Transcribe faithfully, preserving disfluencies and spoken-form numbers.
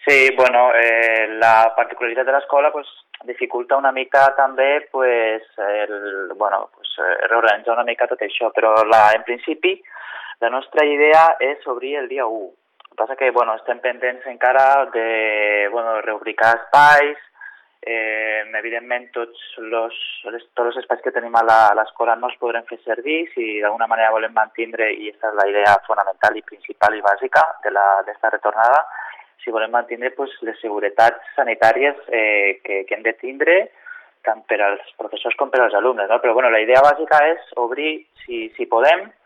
Sí, bueno, eh, la particularitat de l'escola pues, dificulta una mica també pues, el, bueno, pues, eh, reorganitzar una mica tot això, però la, en principi la nostra idea és obrir el dia u. El que passa que bueno, estem pendents encara de bueno, reubicar espais, eh, evidentment tots los, tots els espais que tenim a l'escola no els podrem fer servir si d'alguna manera volem mantindre, i aquesta és la idea fonamental i principal i bàsica d'esta retornada, si volem mantenir pues, les seguretats sanitàries eh, que, que hem de tindre tant per als professors com per als alumnes. No? Però bueno, la idea bàsica és obrir, si, si podem,